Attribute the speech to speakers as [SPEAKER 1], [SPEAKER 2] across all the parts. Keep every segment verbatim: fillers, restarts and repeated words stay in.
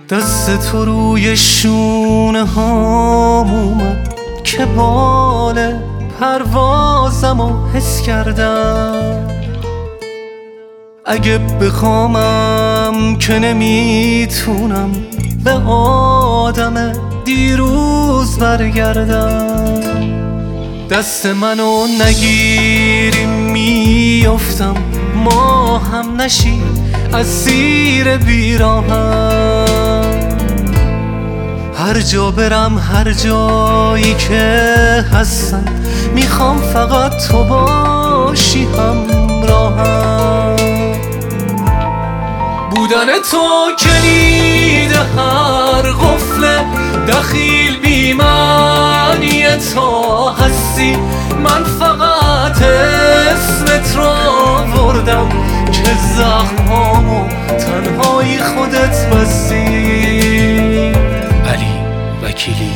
[SPEAKER 1] دست تو روی شونه هام اومد که بال پروازمو حس کردم. اگه بخوامم که نمیتونم به آدم دیروز برگردم. دست منو نگیری میافتم، ما هم نشی اسیر بیراهم. هر جا برم هر جایی که هستم میخوام فقط تو باشی همراهم. بودن تو کلید هر قفل دخیل بی معنی تو هستی. من فقط اسمت رو آوردم که زخمامو تنهایی خودت بستی. علی وکیلی.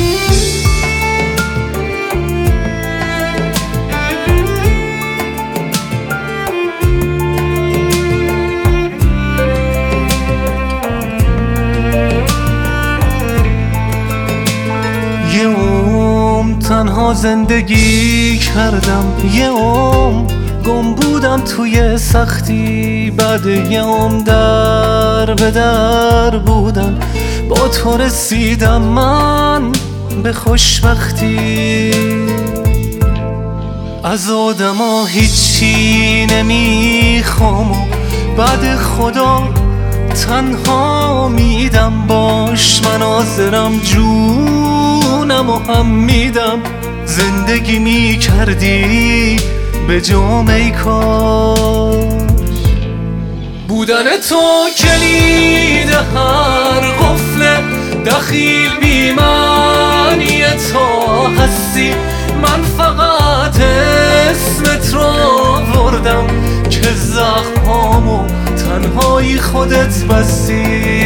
[SPEAKER 1] یه عمر تنها زندگی کردم، یه عمر گم بودم توی سختی. بعد یه عمر در به در بودم با تو رسیدم من به خوشبختی. از آدما هیچی نمیخوام و بعد خدا تنها میدم. باش من حاضرم جونمو هم میدم. زندگی میکردی به جامعه کاش. بودن تو کلید هر قفل دخیل بی معنی تو هستی. من فقط اسمت رو آوردم که زخمامو تنهایی خودت بستی.